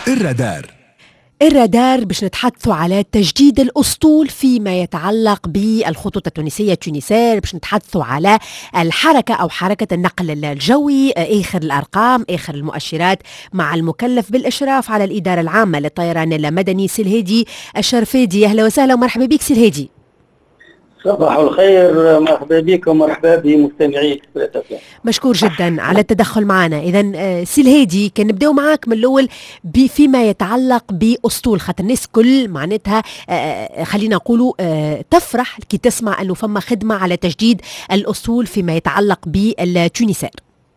الرادار باش نتحدثوا على تجديد الأسطول فيما يتعلق بالخطوط التونسية تونسير، باش نتحدثوا على الحركة أو حركة النقل الجوي، آخر الأرقام، آخر المؤشرات، مع المكلف بالإشراف على الإدارة العامة للطيران المدني سلهيدي الشرفيدي. أهلا وسهلا ومرحبا بك سلهيدي. صباح الخير، مرحبا بكم ومرحبا بمستمعيك. مشكور جدا على التدخل معنا. إذا سلهيدي كان نبداو معاك من الأول فيما يتعلق بأسطول، خاطر الناس كل معناتها خلينا نقولوا تفرح كي تسمع أنه فما خدمة على تجديد الأسطول فيما يتعلق بالتونسير.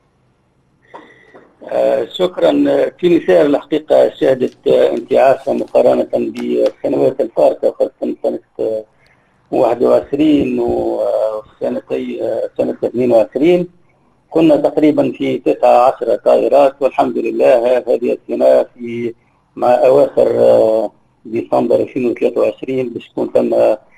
شكرا. تونسير الحقيقة شهدت انتعاشة مقارنة بالسنوات الفارقة، خاصة سنة 21 وسنة 22 كنا تقريبا في 19 طائرات، والحمد لله هذه السنة في مع أواخر ديسمبر 2023 باش تكون ثم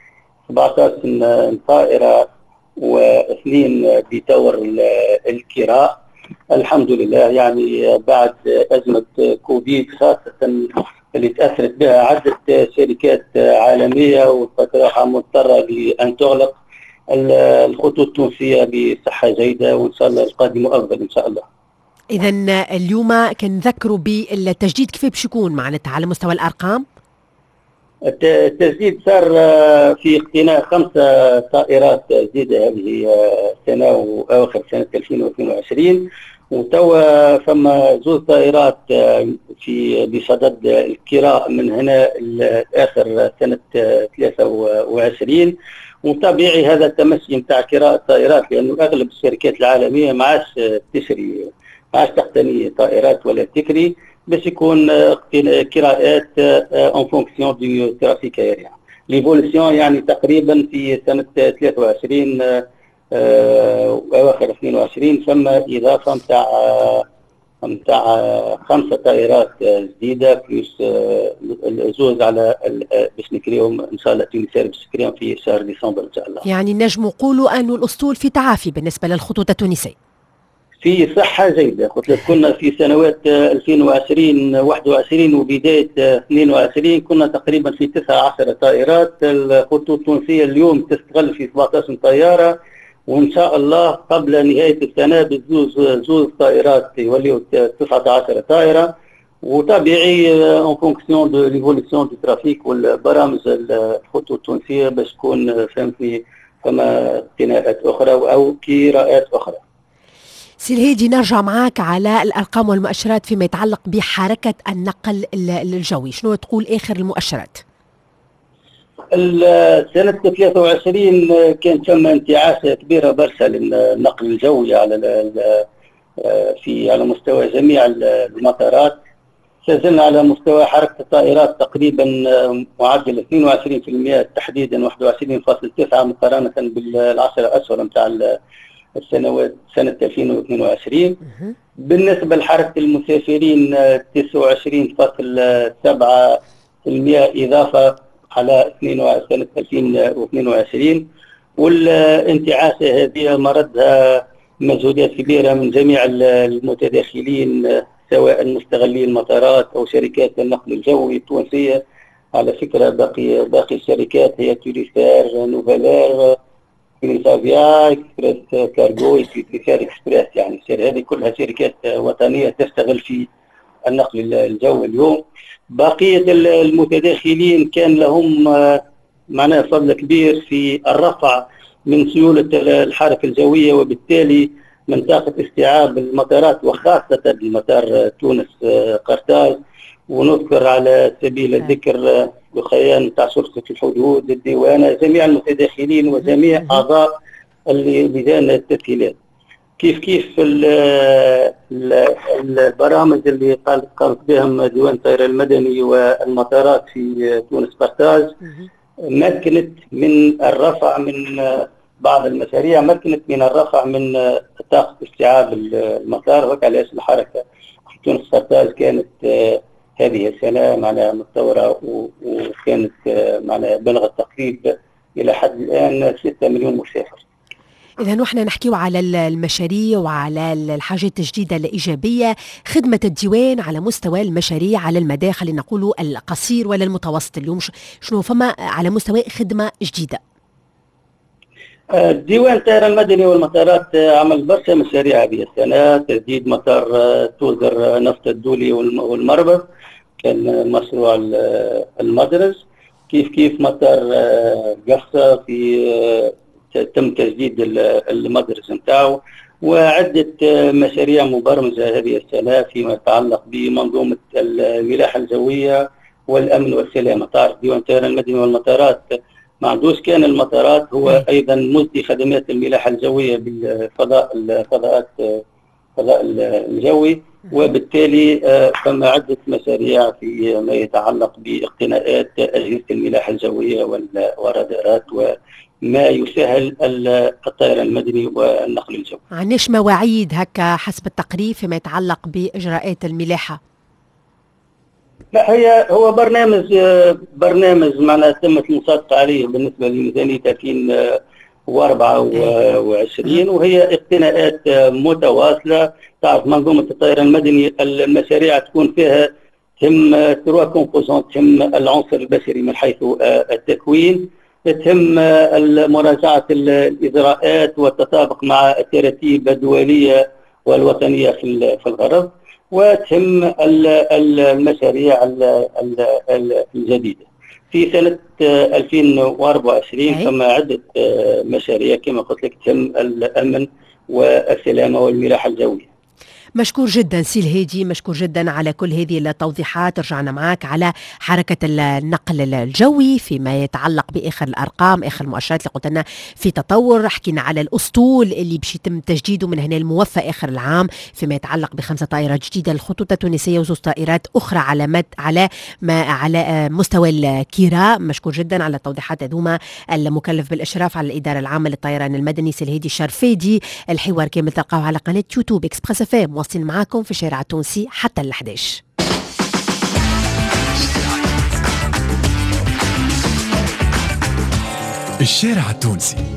17 طائرة واثنين بتور الكراء. الحمد لله، يعني بعد أزمة كوفيد خاصة اللي تأثرت بها عدة شركات عالمية وصراحة مضطرة لأن تغلق، الخطوط التونسية بصحة جيدة وإن شاء الله القادم أفضل إن شاء الله. إذا اليوم كنذكروا بالتجديد كيف باش يكون معناتها على مستوى الأرقام؟ التجديد صار في اقتناء 5 طائرات جديدة هذه السنة وأواخر سنة 2022، وتوا فما 2 طائرات في بصدد الكراء من هنا لآخر سنة 23. وطبيعي هذا التمشي نتاع كراء الطائرات، لأنه أغلب الشركات العالمية ما عادش تقتني طائرات ولا تكري، باش يكون قراءات en fonction du trafic aérien. ليفولوسيون يعني تقريبا في سنة 23 وأواخر 22 ثم إضافة متاع 5 طائرات جديدة بلس الزوز على باش نكريهم إن شاء الله تونسير باش نكريهم في شهر ديسمبر إن شاء الله. يعني نجم نقولوا أنه الأسطول في تعافي بالنسبة للخطوط التونسية. في صحة جيدة. قلت لك كنا في سنوات 2020 21 وبداية 22 كنا تقريبا في 19 طائرات. الخطوط التونسية اليوم تستغل في 17 طيارة، وإن شاء الله قبل نهاية السنة بزوز طائرات يوليوا 19 طائرة. وطبيعي en fonction de l'évolution du trafic والبرامج الخطوط التونسية باش تكون فهمتني فما اقتناءات أخرى أو قراءات أخرى. سلهيدي نرجع معاك على الأرقام والمؤشرات فيما يتعلق بحركة النقل الجوي، شنو تقول آخر المؤشرات؟ سنة 23 كان ثم انتعاشة كبيرة برشا للنقل الجوي على مستوى جميع المطارات. سجلنا على مستوى حركة الطائرات تقريبا معدل 22% تحديدا 21.9 مقارنة بال10 أشهر متاع السنوات سنة 2022. بالنسبة لحركة المسافرين 29.7% إضافة على سنة 2022. والانتعاشة هذه مردها مجهودات كبيرة من جميع المتداخلين سواء المستغلين المطارات أو شركات النقل الجوي التونسية. على فكرة باقي الشركات هي توريسير، نوفالير، كريسافيا، اكسبريس كارغو، اكسبريس اكسبريس، يعني هذه كلها شركات وطنية تشتغل في النقل الجوي اليوم. بقية المتداخلين كان لهم معناه فضل كبير في الرفع من سيولة الحركة الجوية، وبالتالي من طاقة استيعاب المطارات وخاصة بمطار تونس قرطاج. ونذكر على سبيل الذكر الخيان بتاع شرطة الحدود، الديوانة، جميع المتداخلين وجميع أعضاء لجان التسهيلات. كيف البرامج اللي قامت بهم ديوان الطيران المدني والمطارات في تونس قرطاج مكنت من الرفع من بعض المشاريع، مكنت من الرفع من طاقة استيعاب المطار. وعلاش الحركة في تونس قرطاج كانت هذه السنة معناها متطورة وكانت معناها بلغت تقريبا إلى حد الآن 6 مليون مسافر. إذا نحن نحكيو على المشاريع وعلى الحاجات الجديدة الإيجابية. خدمة الديوان على مستوى المشاريع على المدى خلينا نقولوا القصير ولا المتوسط، اليوم شنو فما على مستوى خدمة جديدة؟ ديوان الطيران المدني والمطارات عمل برشا مشاريع هذه السنة. تجديد مطار توزر نفط الدولي والمربط كان مشروع المدرج، كيف مطار قفصة في تم تجديد المدرج نتاعو، وعدة مشاريع مبرمجة هذه السنة فيما يتعلق بمنظومة الملاحة الجوية والأمن والسلامة. تعرف ديوان الطيران المدني والمطارات ما عندوش كان المطارات، هو أيضا مجدي خدمات الملاحة الجوية بالفضاء الجوي، وبالتالي فما عدة مشاريع في ما يتعلق باقتناءات أجهزة الملاحة الجوية والرادارات وما يسهل الطيران المدني والنقل الجوي. عناش مواعيد هكا حسب التقرير فيما يتعلق بإجراءات الملاحة؟ لا، هو برنامج معناها تمت المصادقة عليه بالنسبة لميزانية 2024، وهي اقتناءات متواصلة. تعرف منظومة الطيران المدني المشاريع تكون فيها تهم 3 كومبوزونت، تهم العنصر البشري من حيث التكوين، تهم مراجعة الإجراءات والتطابق مع التراتيب الدولية والوطنية في الغرض، وتهم المشاريع الجديدة. في سنة 2024 كما عدة مشاريع كما قلت لك تهم الأمن والسلامة والملاحة الجوية. مشكور جدا سي الهادي، مشكور جدا على كل هذه التوضيحات. رجعنا معك على حركة النقل الجوي فيما يتعلق بآخر الأرقام، آخر المؤشرات اللي قلت لنا في تطور. حكينا على الأسطول اللي باش يتم تجديده من هنا الموفى آخر العام فيما يتعلق ب5 طائرات جديدة الخطوط التونسية و2 طائرات أخرى على مستوى الكيرا. مشكور جدا على التوضيحات هذوما. المكلف بالإشراف على الإدارة العامة للطيران المدني سي الهادي الشرفيدي. الحوار كامل تلقاه على قناة يوتيوب إكسبريس اف ام. واصلين معاكم في الشارع التونسي حتى 11. الشارع التونسي